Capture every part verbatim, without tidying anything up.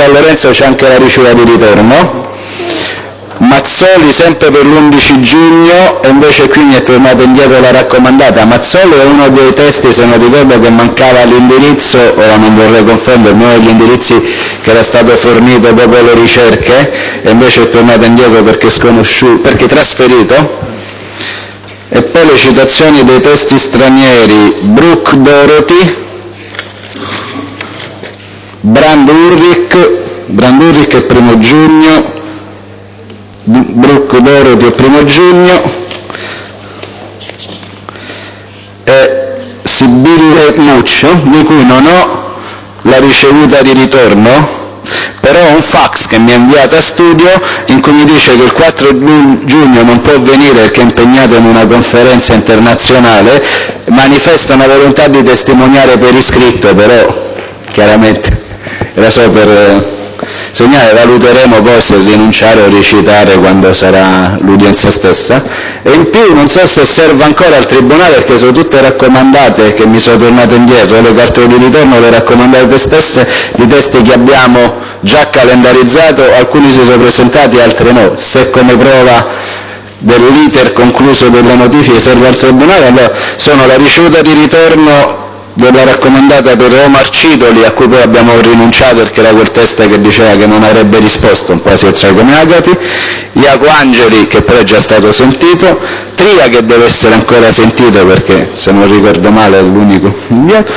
San Lorenzo c'è anche la ricevuta di ritorno. Mazzoli sempre per l'undici giugno, e invece qui mi è tornata indietro la raccomandata. Mazzoli è uno dei testi, se non ricordo, che mancava l'indirizzo, ora non vorrei confondermi, uno degli indirizzi che era stato fornito dopo le ricerche, e invece è tornato indietro perché sconosciuto, perché trasferito. E poi le citazioni dei testi stranieri: Brooke Dorothy, Brand Ulrich, Brand Ulrich è primo giugno, Brooke Dorothy è primo giugno, e Sibille Muccio, di cui non ho la ricevuta di ritorno, però ho un fax che mi ha inviato a studio in cui mi dice che il quattro giugno non può venire perché è impegnato in una conferenza internazionale, manifesta una volontà di testimoniare per iscritto, però chiaramente era solo per segnale, valuteremo poi se rinunciare o recitare quando sarà l'udienza stessa. E in più non so se serve ancora al tribunale, perché sono tutte raccomandate che mi sono tornate indietro, le carte di ritorno, le raccomandate stesse di testi che abbiamo già calendarizzato, alcuni si sono presentati, altri no. Se come prova dell'iter concluso delle notifiche serve al tribunale, allora sono la ricevuta di ritorno della raccomandata per Omar Citoli, a cui poi abbiamo rinunciato perché era quel test che diceva che non avrebbe risposto, un po' si è come Agati, Iaco Angeli, che però è già stato sentito, Tria, che deve essere ancora sentito perché se non ricordo male è l'unico inviato,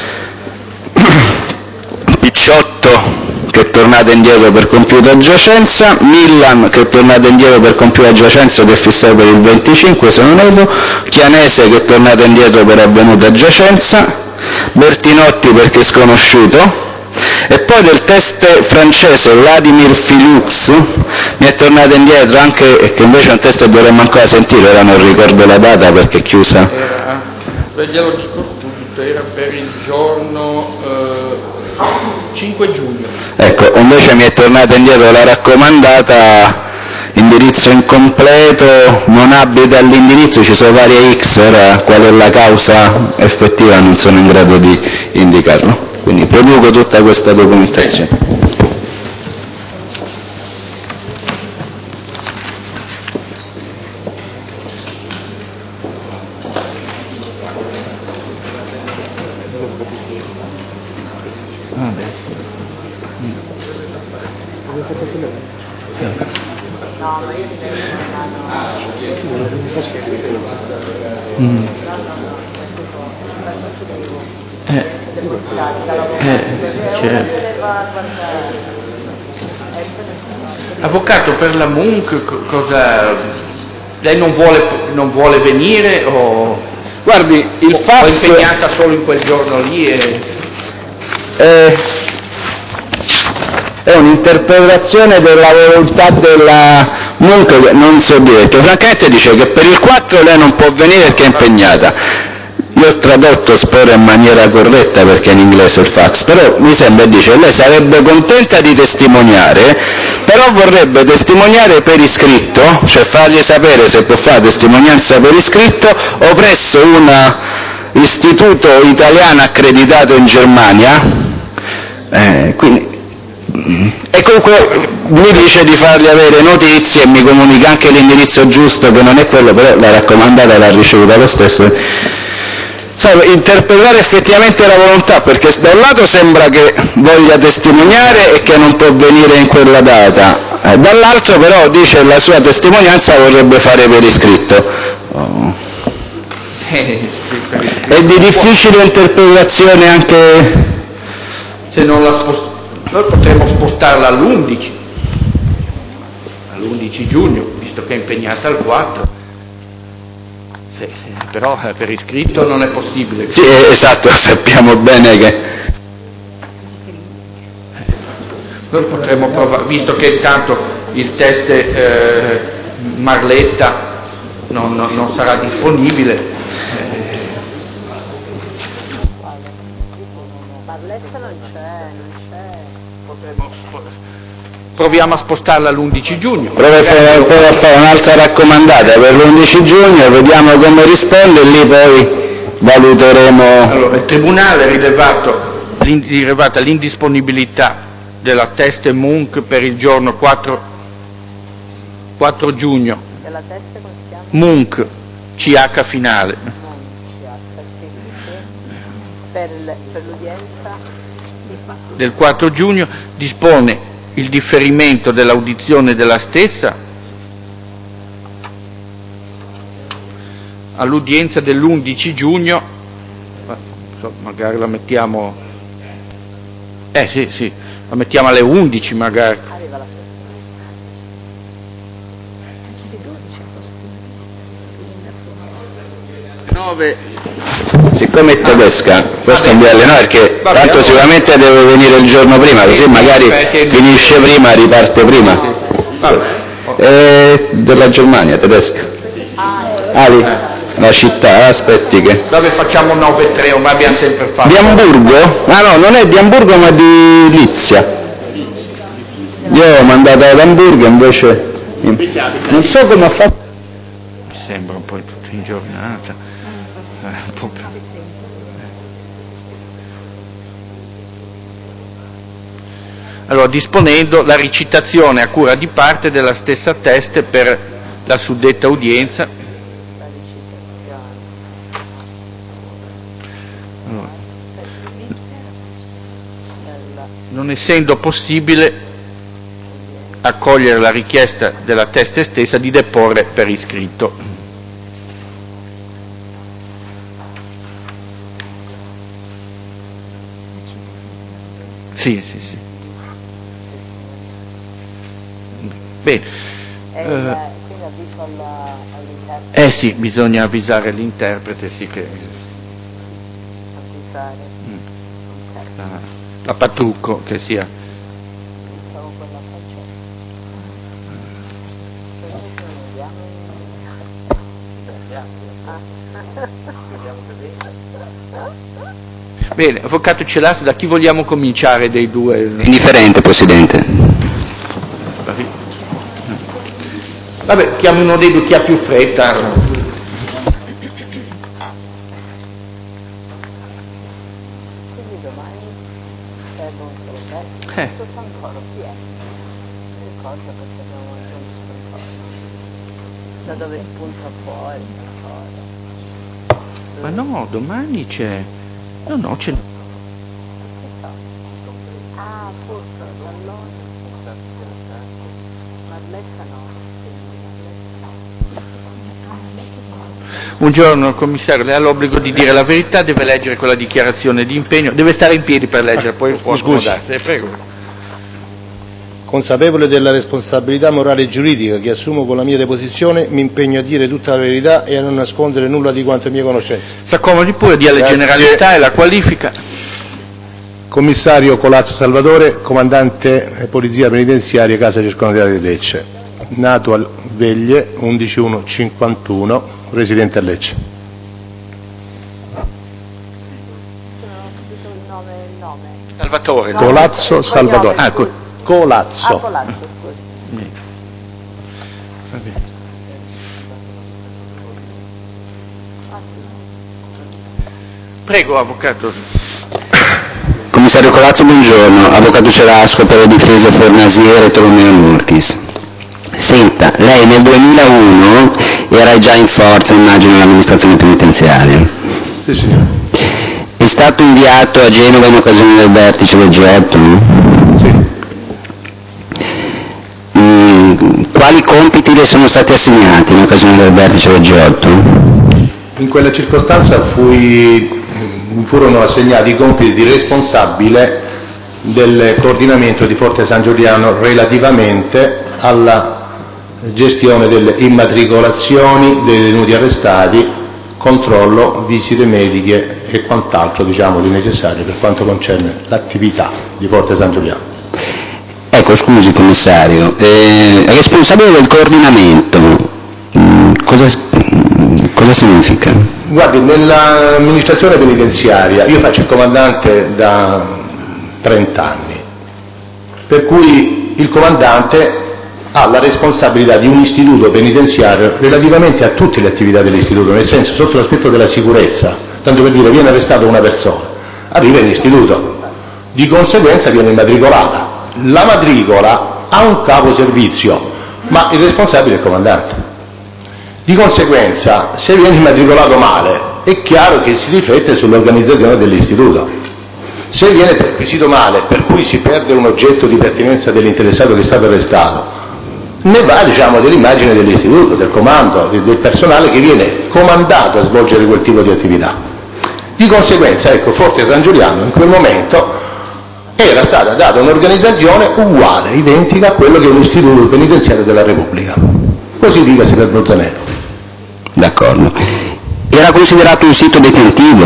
Picciotto, che è tornato indietro per compiuta giacenza, Millan, che è tornato indietro per compiuta giacenza ed è fissato per il venticinque se non erro, Chianese, che è tornato indietro per avvenuta giacenza, Bertinotti perché è sconosciuto, e poi del test francese Vladimir Filux mi è tornato indietro anche, che invece è un test che dovremmo ancora sentire, ora non ricordo la data perché è chiusa. Era, glielo dico subito, era per il giorno eh, cinque giugno. Ecco, invece mi è tornata indietro la raccomandata, indirizzo incompleto, non abita all'indirizzo, ci sono varie X, ora qual è la causa effettiva non sono in grado di indicarlo, quindi produco tutta questa documentazione. Mm. Eh, eh, certo. Avvocato, per la Munch cosa lei non vuole, non vuole venire o guardi il fax o è impegnata solo in quel giorno lì e... eh, è un'interpretazione della volontà della Munch, non so dire, francamente dice che per il quattro lei non può venire perché è impegnata. Io ho tradotto, spero in maniera corretta perché è in inglese il fax, però mi sembra, dice, lei sarebbe contenta di testimoniare, però vorrebbe testimoniare per iscritto, cioè fargli sapere se può fare testimonianza per iscritto o presso un istituto italiano accreditato in Germania, eh, quindi, e comunque mi dice di fargli avere notizie e mi comunica anche l'indirizzo giusto, che non è quello, però la raccomandata l'ha ricevuta lo stesso. Sai, interpretare effettivamente la volontà, perché da un lato sembra che voglia testimoniare e che non può venire in quella data, eh, dall'altro però dice che la sua testimonianza vorrebbe fare per iscritto. Oh. È di difficile interpretazione anche... Se non la spost... Noi potremmo spostarla all'undici, all'undici giugno, visto che è impegnata al quattro. Sì, sì, però eh, per iscritto non è possibile. Sì, esatto, sappiamo bene che... Noi potremmo provare, visto che intanto il test eh, Marletta non, non, non sarà disponibile. Eh. Marletta non c'è, non c'è. Potremmo, proviamo a spostarla all'undici giugno. Provo a fare, provo a fare un'altra raccomandata per l'undici giugno, vediamo come risponde e lì poi valuteremo. Allora, il Tribunale ha rilevato, rilevata l'indisponibilità della teste Munch per il giorno quattro, quattro giugno. Della teste come si chiama? Munch, C H finale. Non C H, sì, sì. Per, per l'udienza del quattro giugno dispone il differimento dell'audizione della stessa all'udienza dell'undici giugno, magari la mettiamo, eh sì sì, la mettiamo alle undici magari. arriva la nove Siccome è tedesca, questo Vabbè. non vi allena perché Vabbè, tanto allora. sicuramente deve venire il giorno prima, così Sì, magari perché- finisce prima, riparte prima. Vabbè. È della Germania, tedesca. Ah, lì, la città, aspetti che... Dove facciamo nove tre, ma abbiamo sempre fatto. Di Amburgo? Ah no, non è di Amburgo ma di Lizia. Io ho mandato ad Amburgo invece... Non so come ha fatto... Mi sembra un po' in tutta in giornata. Eh, un po' più. Allora, disponendo la recitazione a cura di parte della stessa teste per la suddetta udienza. Allora, non essendo possibile accogliere la richiesta della teste stessa di deporre per iscritto. Sì, sì, sì. Bene. E Eh, quindi avviso alla, all'interprete. eh sì, bisogna avvisare l'interprete, sì, che Avvisare. mm, Ok. la, la Patrucco che sia. Pensavo quella faccia. Perché se non andiamo in... Bene, avvocato Celasso, da chi vogliamo cominciare dei due? Indifferente, Presidente. Vabbè, chiamo uno dei due, chi ha più fretta. Quindi domani serve un solo pezzo. Eh. Questo Santoro chi è? Mi ricordo perché abbiamo aggiunto Santoro. Da dove spunta fuori Santoro. Ma no, domani c'è... No, no, c'è... Ah, forse allora. Marletta no. Buongiorno commissario, lei ha l'obbligo di dire la verità, deve leggere quella dichiarazione di impegno, deve stare in piedi per leggere, poi può scusi. accomodarsi. Eh, prego. Consapevole della responsabilità morale e giuridica che assumo con la mia deposizione, mi impegno a dire tutta la verità e a non nascondere nulla di quanto è mia conoscenza. S'accomodi pure, dia le Grazie. generalità e la qualifica. Commissario Colazzo Salvatore, comandante Polizia Penitenziaria Casa Circondariale di Lecce, nato a Veglie undici uno cinquantuno, residente a Lecce. Non ho capito il nome il nome. Salvatore. Colazzo Salvatore. Ah, co- Ah, Colazzo. Colazzo, scusi. Va bene. Ah, sì. Prego, avvocato. Commissario Colazzo, buongiorno. Avvocato Cerasco per le difese Fornasiere e Tolomeo Nurchis. Senta, lei nel duemilauno era già in forza, immagino, nell'amministrazione penitenziaria. Sì, signore. È stato inviato a Genova in occasione del vertice del G otto? Sì. Mm, quali compiti le sono stati assegnati in occasione del vertice del G otto? In quella circostanza fui, mi furono assegnati i compiti di responsabile del coordinamento di Forte San Giuliano relativamente alla gestione delle immatricolazioni dei detenuti arrestati, controllo, visite mediche e quant'altro diciamo di necessario per quanto concerne l'attività di Forte San Giuliano. Ecco, scusi commissario, eh, responsabile del coordinamento, mm, cosa, cosa significa? Guardi, nell'amministrazione penitenziaria io faccio il comandante da trenta anni, per cui il comandante ha la responsabilità di un istituto penitenziario relativamente a tutte le attività dell'istituto, nel senso sotto l'aspetto della sicurezza, tanto per dire viene arrestata una persona, arriva in istituto, di conseguenza viene immatricolata, la matricola ha un capo servizio, ma il responsabile è il comandante. Di conseguenza, se viene immatricolato male, è chiaro che si riflette sull'organizzazione dell'istituto. Se viene perquisito male, per cui si perde un oggetto di pertinenza dell'interessato che è stato arrestato, ne va, diciamo, dell'immagine dell'istituto, del comando, del personale che viene comandato a svolgere quel tipo di attività. Di conseguenza, ecco, Forte San Giuliano in quel momento era stata data un'organizzazione uguale, identica a quello che è un istituto penitenziario della Repubblica. Così dicasi per Bolzanello. D'accordo. Era considerato un sito detentivo?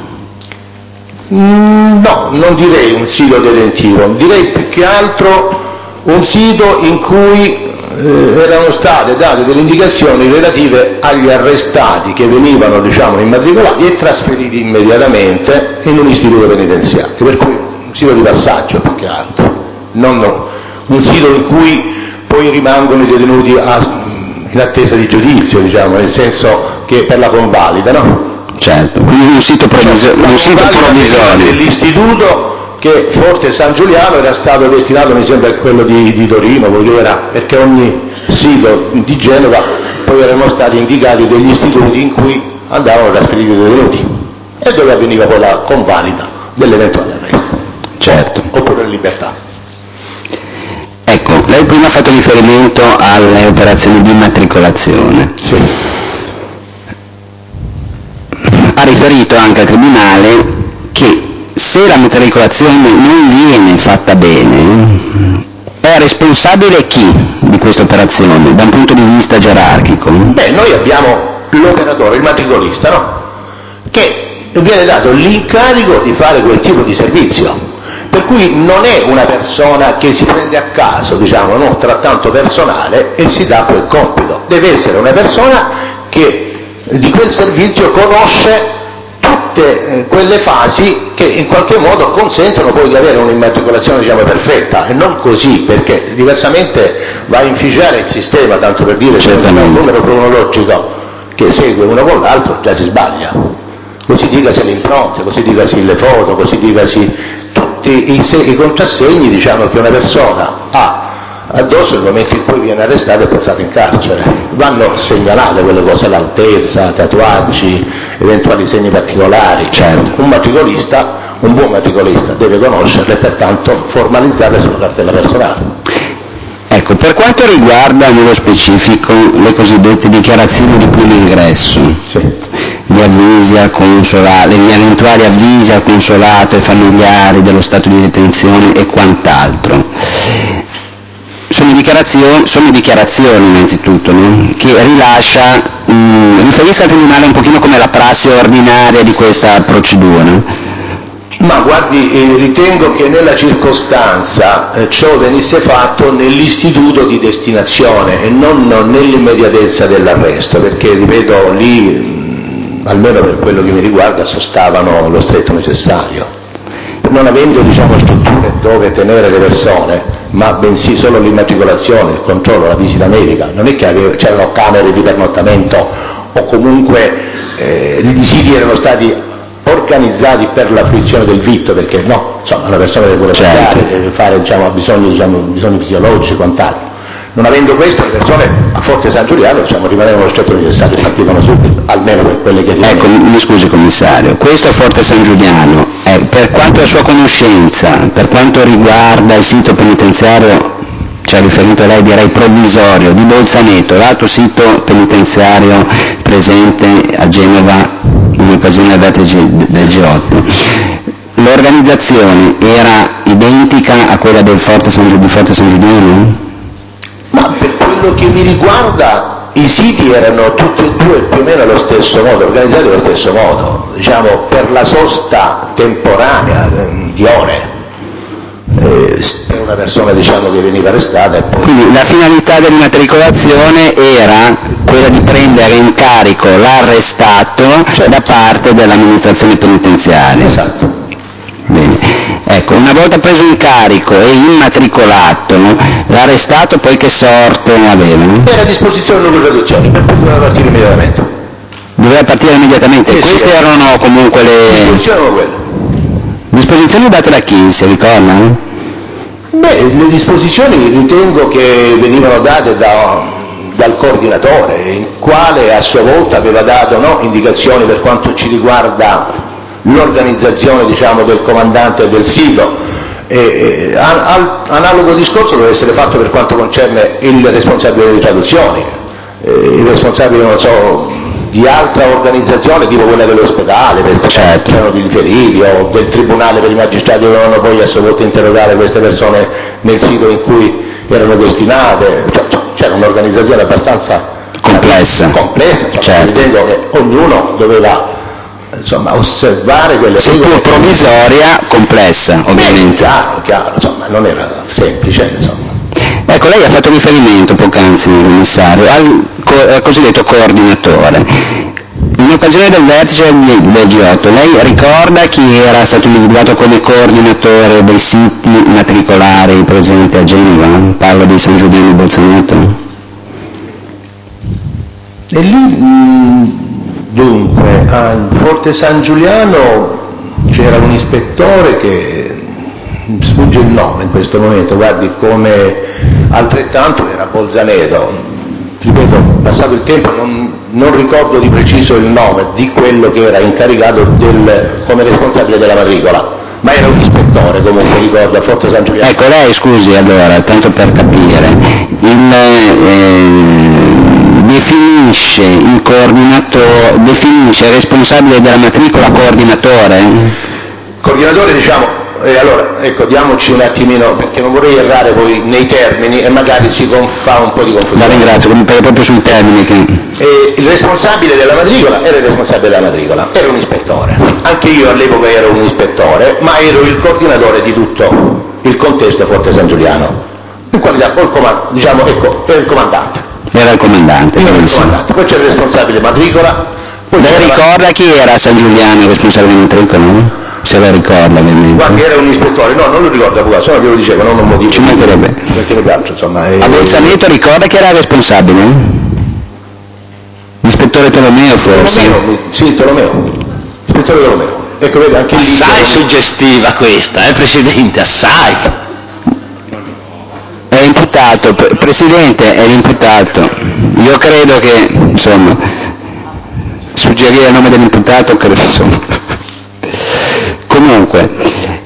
Mm, no, non direi un sito detentivo, direi più che altro un sito in cui eh, erano state date delle indicazioni relative agli arrestati che venivano, diciamo, immatricolati e trasferiti immediatamente in un istituto penitenziario, per cui un sito di passaggio più che altro, non no, un sito in cui poi rimangono i detenuti a, in attesa di giudizio, diciamo, nel senso che per la convalida, no? Certo, quindi un sito, provviso- cioè, un sito provvisorio. Dell'istituto che Forte San Giuliano era stato destinato, mi sembra, a quello di, di Torino, era, perché ogni sito di Genova poi erano stati indicati degli istituti in cui andavano trasferiti i detenuti e dove avveniva poi la convalida dell'eventuale arresto. Certo. Oppure in libertà. Ecco, lei prima ha fatto riferimento alle operazioni di immatricolazione. Sì. Ha riferito anche al Tribunale che se la matricolazione non viene fatta bene, è responsabile chi di questa operazione, da un punto di vista gerarchico? Beh, noi abbiamo l'operatore, il matricolista, no? Che viene dato l'incarico di fare quel tipo di servizio, per cui non è una persona che si prende a caso, diciamo, no, tra tanto personale e si dà quel compito. Deve essere una persona che di quel servizio conosce tutte eh, quelle fasi che in qualche modo consentono poi di avere un'immatricolazione, diciamo, perfetta, e non così, perché diversamente va a inficiare il sistema, tanto per dire, se non un numero cronologico che segue uno con l'altro già si sbaglia. Così dicasi le impronte, così dicasi le foto, così dicasi tutti i, se- i contrassegni, diciamo, che una persona ha addosso nel momento in cui viene arrestato e portato in carcere. Vanno segnalate quelle cose, l'altezza, tatuaggi, eventuali segni particolari. Certo. Un matricolista, un buon matricolista deve conoscerle e pertanto formalizzarle sulla cartella personale. Ecco, per quanto riguarda nello specifico le cosiddette dichiarazioni di primo ingresso, Sì. gli avvisi al consolato, gli eventuali avvisi al consolato e familiari dello stato di detenzione e quant'altro, sono dichiarazioni, sono dichiarazioni innanzitutto, no? Che rilascia, mh, riferisce al Tribunale un pochino come la prassi ordinaria di questa procedura. Ma guardi, eh, ritengo che nella circostanza eh, ciò venisse fatto nell'istituto di destinazione e non, non nell'immediatezza dell'arresto, perché, ripeto, lì, mh, almeno per quello che mi riguarda, sostavano lo stretto necessario. Non avendo, diciamo, strutture dove tenere le persone, ma bensì solo l'immatricolazione, il controllo, la visita medica, non è che ave- c'erano camere di pernottamento o comunque eh, i siti erano stati organizzati per la fruizione del vitto, perché no, insomma, la persona deve pure mangiare, Certo. deve fare, diciamo, bisogni, diciamo, bisogni fisiologici e quant'altro. Non avendo questo, le persone a Forte San Giuliano, diciamo, rimanevano lo stretto necessario, partivano subito, almeno per quelle che rimanevano. Ecco, mi scusi commissario, questo è Forte San Giuliano. Eh, per quanto è sua conoscenza, per quanto riguarda il sito penitenziario, ci ha riferito lei, direi provvisorio, di Bolzaneto, l'altro sito penitenziario presente a Genova in occasione del vertice del G otto, l'organizzazione era identica a quella del Forte San, Giu- di Forte San Giuliano? Ma per quello che mi riguarda i siti erano tutti e due più o meno allo stesso modo, organizzati allo stesso modo, diciamo, per la sosta temporanea eh, di ore eh, per una persona, diciamo, che veniva arrestata e poi... Quindi la finalità dell'immatricolazione era quella di prendere in carico l'arrestato, certo, da parte dell'amministrazione penitenziaria. Esatto. Bene. Ecco, una volta preso in carico e immatricolato, l'arrestato poi che sorte aveva? Era a disposizione delle traduzioni, per cui doveva partire immediatamente. Doveva partire immediatamente? Eh, Queste sì, erano comunque le disposizioni erano quelle. disposizioni date da chi, si ricorda? Beh, le disposizioni ritengo che venivano date da, dal coordinatore, il quale a sua volta aveva dato no, indicazioni per quanto ci riguarda l'organizzazione diciamo, del comandante del sito. E, e, al, analogo discorso deve essere fatto per quanto concerne il responsabile delle traduzioni, eh, il responsabile, non so, di altra organizzazione tipo quella dell'ospedale, perché certo. c'erano dei riferiti, o del tribunale per i magistrati che dovevano poi a sua volta interrogare queste persone nel sito in cui erano destinate, cioè, cioè, c'era un'organizzazione abbastanza complessa, complessa insomma, certo. ritengo che ognuno doveva insomma, osservare quelle seppur provvisoria, complessa ovviamente. Beh, chiaro, chiaro, insomma, non era semplice insomma. Ecco, lei ha fatto riferimento poc'anzi, commissario, al, co- al cosiddetto coordinatore. In occasione del vertice del G otto, lei ricorda chi era stato individuato come coordinatore dei siti matricolari presenti a Genova? Parlo di San Giuliano di Bolzaneto. E lì, mh, dunque, a Forte San Giuliano c'era un ispettore che sfugge il nome in questo momento, guardi, come altrettanto era Bolzaneto, ripeto, passato il tempo non, non ricordo di preciso il nome di quello che era incaricato del, come responsabile della matricola, ma era un ispettore comunque, ricordo, a Forte San Giuliano. Ecco, lei scusi allora, tanto per capire, il, eh, definisce il coordinatore, definisce il responsabile della matricola coordinatore? Coordinatore diciamo, eh, allora ecco diamoci un attimino perché non vorrei errare poi nei termini e magari si fa un po' di confusione. La ringrazio, proprio sul termine che... Eh, il responsabile della matricola era il responsabile della matricola, era un ispettore, anche io all'epoca ero un ispettore ma ero il coordinatore di tutto il contesto Forte San Giuliano, in qualità poi il comand- diciamo ecco, era il comandante. Era il comandante. Era il comandante. Poi c'era il responsabile matricola. Poi lei ricorda la... chi era a San Giuliano il responsabile matricola? Se la ricorda ovviamente. Guarda, era un ispettore, no, non lo ricordo, avvocato, se no glielo dicevo, non un motivo. Ci mancherebbe. Perché mi piace, insomma. E... A Bolzaneto ricorda chi era responsabile? L'ispettore Tolomeo forse? Tolomeo, sì, Tolomeo. Ispettore Tolomeo. Ecco, vede, anche lì. Assai suggestiva questa, eh, Presidente, assai. È imputato, Presidente, è l'imputato. Io credo che, insomma, suggerire il nome dell'imputato, credo, insomma. Comunque,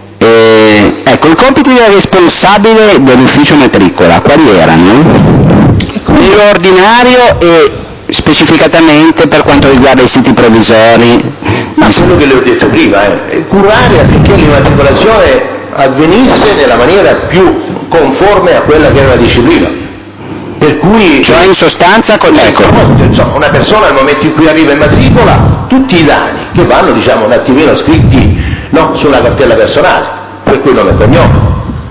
eh, ecco, i compiti del responsabile dell'ufficio matricola, quali erano? Nell'ordinario e specificatamente per quanto riguarda i siti provvisori? Ma quello che le ho detto prima, eh, curare affinché l'immatricolazione avvenisse nella maniera più conforme a quella che era la disciplina. Per cui, cioè in sostanza con ecco, insomma, una persona al momento in cui arriva in matricola, tutti i dati che vanno diciamo un attimino scritti no, sulla cartella personale, per cui nome e cognome,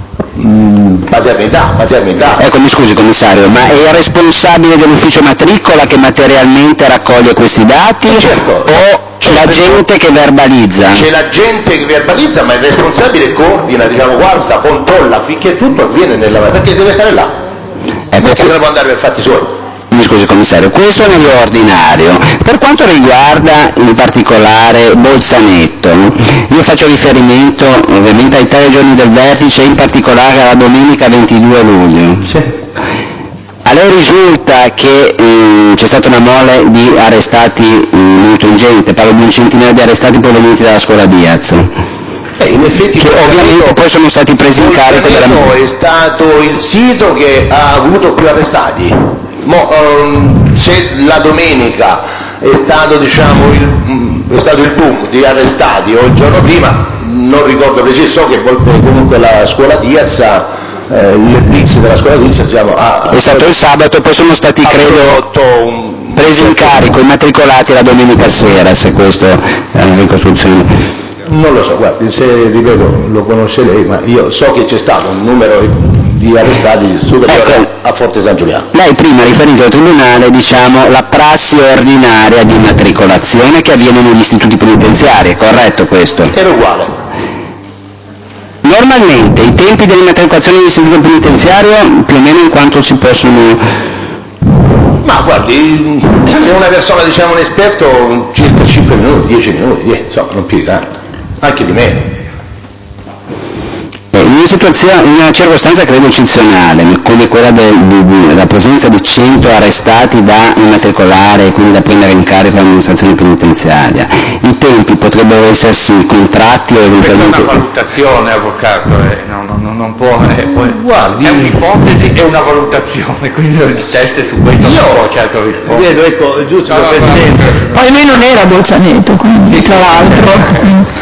mm, paternità, paternità. Ecco, mi scusi commissario, ma è il responsabile dell'ufficio matricola che materialmente raccoglie questi dati certo, o c'è la gente che verbalizza? C'è la gente che verbalizza, ma il responsabile coordina, diciamo, guarda, controlla affinché tutto avviene nella perché deve stare là. Ecco, perché se ne può andare per fatti suoi. Mi scusi commissario, questo è nell'ordinario. Per quanto riguarda in particolare Bolzaneto, io faccio riferimento ovviamente ai tre giorni del vertice, in particolare alla domenica ventidue luglio. Sì. A lei risulta che eh, c'è stata una mole di arrestati eh, molto ingente, parlo di un centinaio di arrestati provenienti dalla scuola Diaz. Eh, in effetti che ovviamente poi sono stati presi in carico della... è stato il sito che ha avuto più arrestati. Mo, um, se la domenica è stato, diciamo, il, è stato il boom di arrestati o il giorno prima, non ricordo preciso, so che comunque la scuola Diaz, eh, il blitz della scuola Diaz diciamo, ha, è stato il sabato, poi sono stati credo un... presi in carico, immatricolati la domenica sera, se questo è una ricostruzione. Non lo so, guardi, se ripeto lo conosce lei, ma io so che c'è stato un numero di arrestati superiore ecco, a Forte San Giuliano. Lei prima ha riferito al Tribunale, diciamo, la prassi ordinaria di immatricolazione che avviene negli istituti penitenziari, è corretto questo? Era uguale. Normalmente i tempi dell'immatricolazione dell'istituto penitenziario più o meno in quanto si possono... Ma guardi, se una persona, diciamo, un esperto, circa cinque minuti, dieci minuti, eh, insomma, non più di tanto. Anche di meno. In una, situazione, in una circostanza credo eccezionale, come quella della presenza di cento arrestati da immatricolare e quindi da prendere in carico l'amministrazione penitenziaria, i tempi potrebbero essersi contratti o eventualmente... Questa è una valutazione, avvocato, eh, non, non, non può... Eh, poi, Guardi, è un'ipotesi e una valutazione, quindi il test su questo io non può certo rispondere. vedo, ecco, giusto, No, no, Presidente. no. Poi lui non era Bolzaneto, quindi tra l'altro...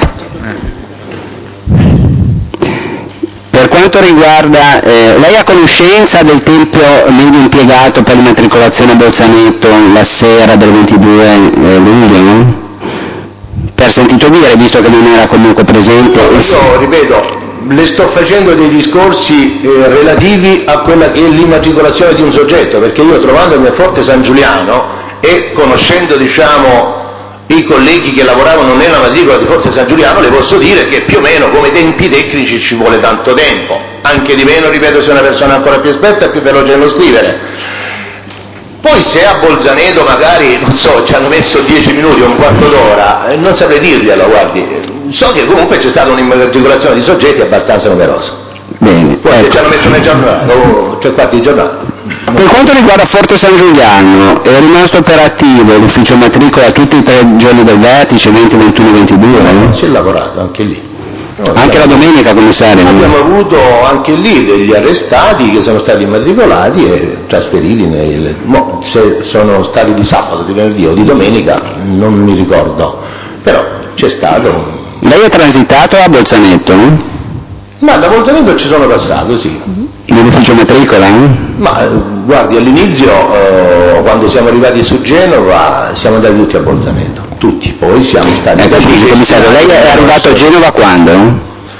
Per quanto riguarda, eh, lei ha conoscenza del tempo medio impiegato per l'immatricolazione a Bolzaneto la sera del ventidue eh, luglio, no? Per sentito dire, visto che non era comunque presente. Io, io ripeto, le sto facendo dei discorsi eh, relativi a quella che è l'immatricolazione di un soggetto, perché io trovandomi a Forte San Giuliano e conoscendo, diciamo, i colleghi che lavoravano nella matricola di Forte San Giuliano, le posso dire che più o meno come tempi tecnici ci vuole tanto tempo, anche di meno, ripeto, se una persona ancora più esperta e più veloce nello scrivere. Poi se a Bolzaneto magari, non so, ci hanno messo dieci minuti o un quarto d'ora, eh, non saprei dirglielo, guardi, so che comunque c'è stata un'immatricolazione di soggetti abbastanza numerosa. Bene, Poi ecco. ci hanno messo una giornata o tre quarti di giornata. Per quanto riguarda Forte San Giuliano, è rimasto operativo l'ufficio matricola tutti i tre giorni del vertice, venti, ventuno, ventidue? No, si è lavorato anche lì. No, Anche la domenica, commissario? Abbiamo avuto anche lì degli arrestati che sono stati immatricolati e trasferiti nel... Mo, se sono stati di sabato, di venerdì o di domenica non mi ricordo, però c'è stato un... Lei è transitato a Bolzaneto? Ma da Bolzaneto ci sono passato, sì. Nell'ufficio matricola? Ma eh, guardi, all'inizio eh, quando siamo arrivati su Genova siamo andati tutti a Bolzaneto, tutti, poi siamo stati... Ecco, scusi commissario, lei è arrivato a Genova quando?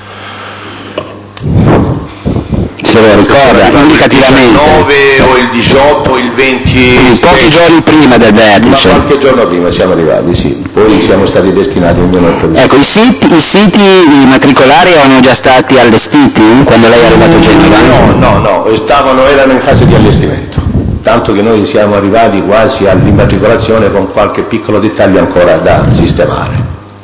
Se lo ricorda, indicativamente. Il diciannove o il diciotto o il venti... Quindi pochi giorni prima del vertice. Ma qualche giorno prima siamo arrivati, sì, poi siamo stati destinati ognuno al proprio. Ecco, i siti, i siti matricolari erano già stati allestiti quando lei è arrivato a Genova? No, no, no, stavano, erano in fase di allestimento, tanto che noi siamo arrivati quasi all'immatricolazione con qualche piccolo dettaglio ancora da sistemare.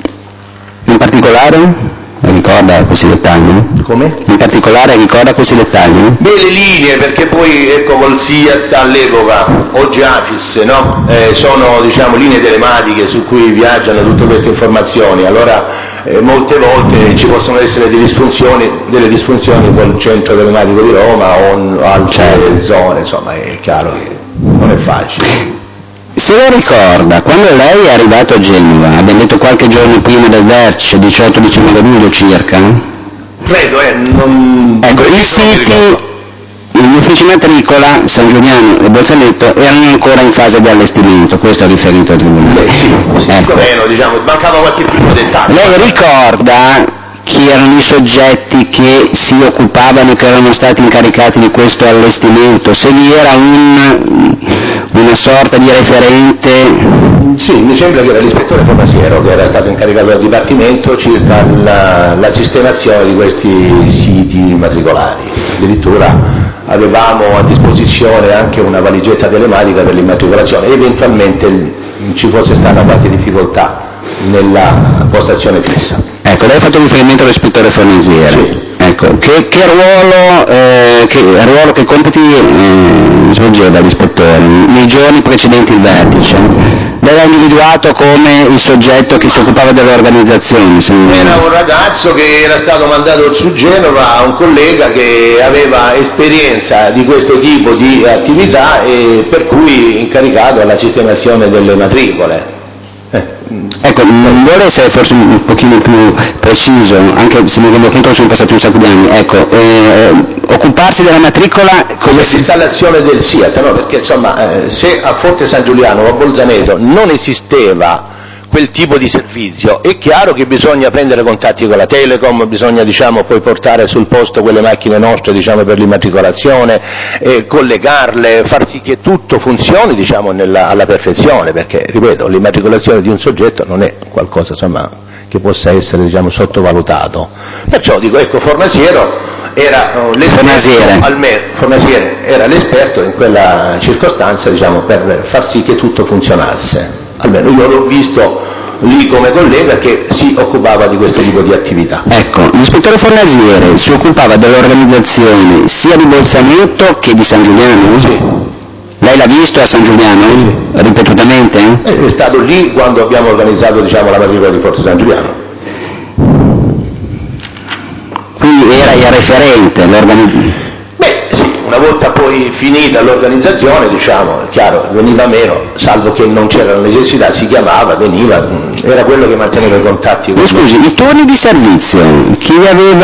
In particolare? Ricorda questi dettagli? Come? In particolare ricorda questi dettagli? Beh, le linee, perché poi ecco col SIAT all'epoca, oggi AFIS, no? Eh, sono diciamo linee telematiche su cui viaggiano tutte queste informazioni, allora eh, molte volte ci possono essere delle disfunzioni, delle disfunzioni col centro telematico di Roma o altre certo. zone, insomma è chiaro che non è facile. Se lo ricorda, quando lei è arrivato a Genova, abbiamo detto qualche giorno prima del vertice, diciotto diciannove luglio circa? Credo, eh, non... Ecco, i siti, gli uffici matricola, San Giuliano e Bolzaneto erano ancora in fase di allestimento, questo ha riferito al Tribunale. Beh, sì, sì ecco. Meno, diciamo, mancava qualche piccolo dettaglio. Lei ricorda chi erano i soggetti che si occupavano, che erano stati incaricati di questo allestimento, se vi era un, una sorta di referente? Sì, mi sembra che era l'ispettore Fornasiero che era stato incaricato dal Dipartimento circa la, la sistemazione di questi siti matricolari, addirittura avevamo a disposizione anche una valigetta telematica per l'immatricolazione, eventualmente ci fosse stata qualche difficoltà nella postazione fissa. Ecco, lei ha fatto riferimento all'ispettore Fornasiero. Sì. Ecco, che, che ruolo, eh, che ruolo, che compiti eh, svolgeva l'ispettore nei giorni precedenti il vertice? Lei era individuato come il soggetto che si occupava delle organizzazioni? Se... Era un ragazzo che era stato mandato su Genova a un collega che aveva esperienza di questo tipo di attività e per cui incaricato alla sistemazione delle matricole. Ecco, non vuole essere forse un pochino più preciso, anche se mi rendo conto che sono passati un sacco di anni, ecco, eh, occuparsi della matricola... Come l'installazione del SIAT, no? Perché insomma, eh, se a Forte San Giuliano o a Bolzaneto non esisteva quel tipo di servizio, è chiaro che bisogna prendere contatti con la Telecom, bisogna diciamo poi portare sul posto quelle macchine nostre diciamo per l'immatricolazione, eh, collegarle, far sì che tutto funzioni diciamo nella, alla perfezione, perché ripeto l'immatricolazione di un soggetto non è qualcosa insomma che possa essere diciamo sottovalutato. Perciò dico ecco Fornasiero era uh, l'esperto almeno Fornasiere era l'esperto in quella circostanza diciamo per far sì che tutto funzionasse. almeno io l'ho visto lì come collega che si occupava di questo tipo di attività. Ecco, l'ispettore Fornasiere si occupava dell'organizzazione sia di Bolzaneto che di San Giuliano? Sì. Lei l'ha visto a San Giuliano? Sì. Ripetutamente? È stato lì quando abbiamo organizzato, diciamo, la matricola di Forza San Giuliano. Quindi era il referente, l'organizzazione? Beh, sì, una volta poi finita l'organizzazione, diciamo, è chiaro, veniva meno, salvo che non c'era la necessità, si chiamava, veniva, era quello che manteneva i contatti. Mi scusi, i turni di servizio, chi li aveva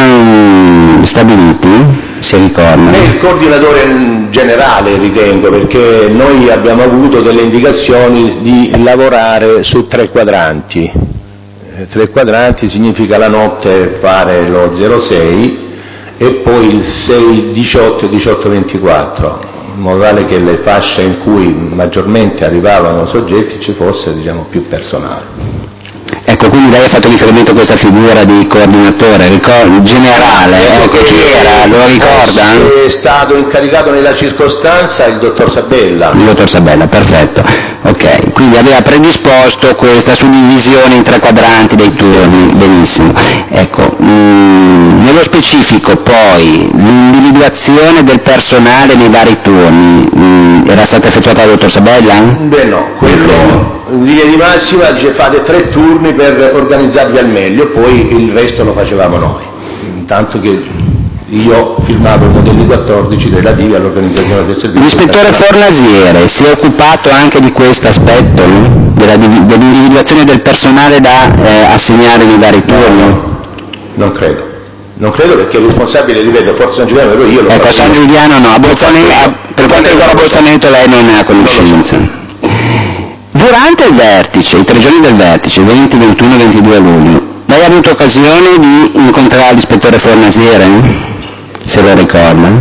um, stabiliti? Si ricorda? È il coordinatore generale, ritengo, perché noi abbiamo avuto delle indicazioni di lavorare su tre quadranti. Eh, tre quadranti significa la notte fare lo zero sei e poi il sei diciotto e diciotto ventiquattro, in modo tale che le fasce in cui maggiormente arrivavano soggetti ci fosse, diciamo, più personale. Ecco, quindi lei ha fatto riferimento a questa figura di coordinatore ricor- generale, ecco, chi era, lo ricorda? È stato incaricato nella circostanza il dottor Sabella. Il dottor Sabella, perfetto. Ok, quindi aveva predisposto questa suddivisione in tre quadranti dei turni, benissimo. Ecco, mh, nello specifico poi l'individuazione del personale nei vari turni mh, era stata effettuata dal dottor Sabella? Beh no, quello in linea di massima dice fate tre turni per organizzarvi al meglio, poi il resto lo facevamo noi, intanto che io firmavo i modelli quattordici relativi all'organizzazione del servizio. L'ispettore Fornasiere si è occupato anche di questo aspetto, della, dell'individuazione del personale da eh, assegnare nei vari turni? No, no, non credo. Non credo perché il responsabile, ripeto, forse San Giuliano, però io lo Ecco, a San Giuliano no, a Bolzaneto, a, per quanto riguarda Bolzaneto lei non ne ha conoscenza. Durante il vertice, i tre giorni del vertice, venti, ventuno e ventidue luglio, lei ha avuto occasione di incontrare l'ispettore Fornasiere? Se lo ricorda?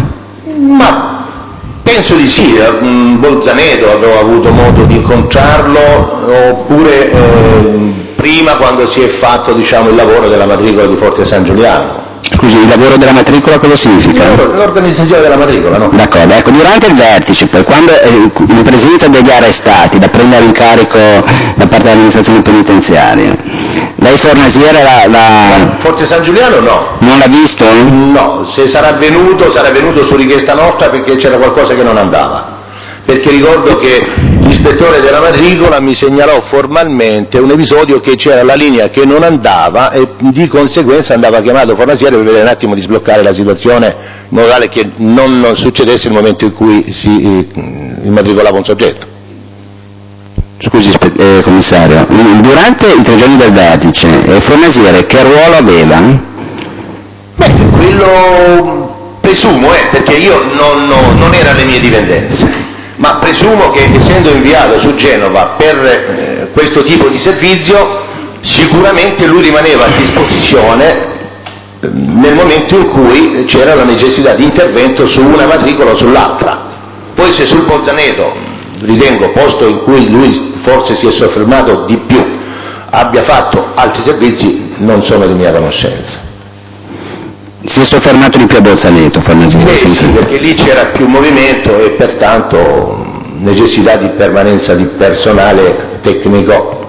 Ma penso di sì, a Bolzaneto avrò avuto modo di incontrarlo, oppure eh, prima quando si è fatto, diciamo, il lavoro della matricola di Forte San Giuliano. Scusi, il lavoro della matricola cosa significa? L'organizzazione della matricola, no? D'accordo, ecco, durante il vertice, poi, quando eh, in presenza degli arrestati da prendere in carico da parte dell'amministrazione penitenziaria, lei Fornasiere la, la... Forte San Giuliano no. Non l'ha visto? No, se sarà venuto, sarà venuto su richiesta nostra perché c'era qualcosa che non andava. Perché ricordo che l'ispettore della matricola mi segnalò formalmente un episodio che c'era la linea che non andava e di conseguenza andava chiamato Fornasiere per vedere un attimo di sbloccare la situazione in modo tale che non, non succedesse il momento in cui si eh, immatricolava un soggetto. Scusi, eh, commissario, durante i tre giorni del vertice, eh, Fornasiere che ruolo aveva? Beh, quello presumo, eh, perché io non, non, non era alle mie dipendenze. Ma presumo che essendo inviato su Genova per eh, questo tipo di servizio, sicuramente lui rimaneva a disposizione eh, nel momento in cui c'era la necessità di intervento su una matricola o sull'altra. Poi se sul Bolzaneto, ritengo, posto in cui lui forse si è soffermato di più, abbia fatto altri servizi, non sono di mia conoscenza. Si è soffermato di più a Bolzaneto, Fornasiere? Beh sì, perché lì c'era più movimento e pertanto necessità di permanenza di personale tecnico,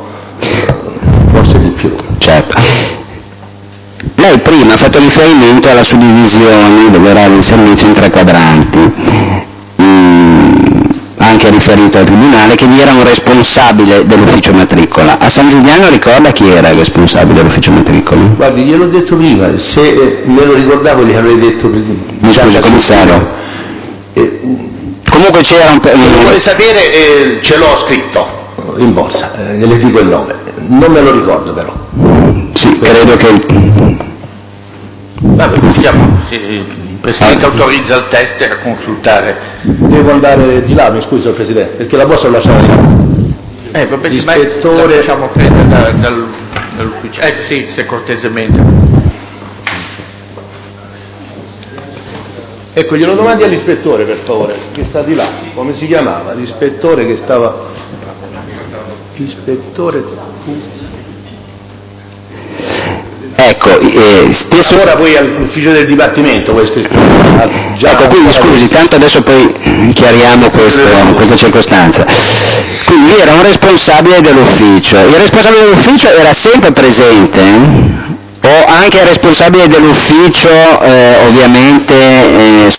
forse di più. Certo. Lei prima ha fatto riferimento alla suddivisione dell'orario di servizio in tre quadranti. Mm, anche riferito al Tribunale che vi era un responsabile dell'ufficio matricola. A San Giuliano ricorda chi era il responsabile dell'ufficio matricola? Guardi, gliel'ho detto prima, se eh, me lo ricordavo gli avrei detto prima. Mi scusi, commissario. Eh, Comunque c'era un... Se lo vuole sapere, eh, ce l'ho scritto in borsa, eh, le dico il nome. Non me lo ricordo però. Sì, credo che... Vabbè, possiamo, se il Presidente autorizza il test a consultare. Devo andare di là, mi scusi, signor Presidente, perché la borsa l'ho lasciata di là. Eh, vabbè, L'ispettore... ma facciamo prendere da, dal, dall'ufficio. Eh sì, se cortesemente. Ecco, glielo domandi all'ispettore, per favore, che sta di là. Come si chiamava? L'ispettore che stava... L'ispettore... Ecco, eh, stesso... Ora poi all'ufficio del Dipartimento questo ispettore, già... Ecco, quindi scusi, tanto adesso poi chiariamo questo, questa circostanza. Quindi era un responsabile dell'ufficio. Il responsabile dell'ufficio era sempre presente? O anche il responsabile dell'ufficio, eh, ovviamente... Eh,